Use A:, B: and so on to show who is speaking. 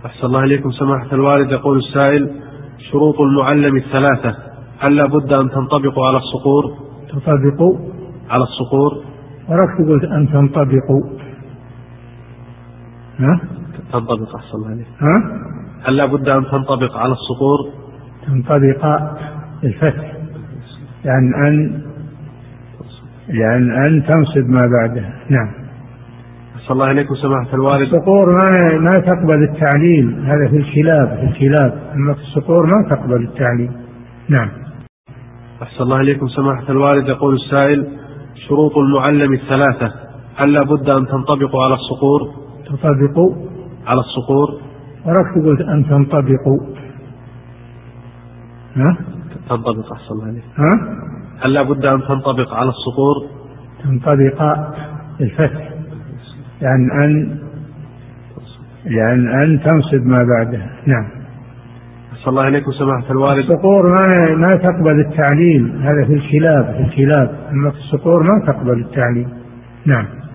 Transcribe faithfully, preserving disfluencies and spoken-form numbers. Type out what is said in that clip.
A: أحسن الله إليكم سماحة الوالد. يقول السائل: شروط المعلم الثلاثة هل لا بد أن تنطبق على الصقور؟
B: تنطبق
A: على الصقور.
B: ولك تقول أن تنطبقوا. ها؟
A: تنطبق. أحسن الله إليكم.
B: ها؟
A: هل لا بد أن تنطبق على الصقور؟
B: تنطبق الفتح، يعني أن يعني أن تنصب ما بعدها. نعم.
A: أحسن الله إليكم سماحة الوالد.
B: الصقور ما ما تقبل التعليل، هذا في الكلاب في الكلاب أما في الصقور ما تقبل التعليل. نعم.
A: أحسن الله إليكم سماحة الوالد. يقول السائل: شروط المعلم الثلاثة هل لا بد أن تنطبق على الصقور؟
B: تنطبق
A: على الصقور.
B: ولك تقول أن تنطبقوا. ها؟
A: تنطبق. أحسن الله إليكم.
B: ها؟
A: هل لا بد أن تنطبق على الصقور؟
B: تنطبق الفتح، يعني أن يعني أن تنصب ما بعدها. نعم.
A: أحسن الله إليكم سماحة الوالد.
B: الصقور ما ما تقبل التعليل، هذا في الكلاب في الكلاب أما في الصقور ما تقبل التعليل. نعم.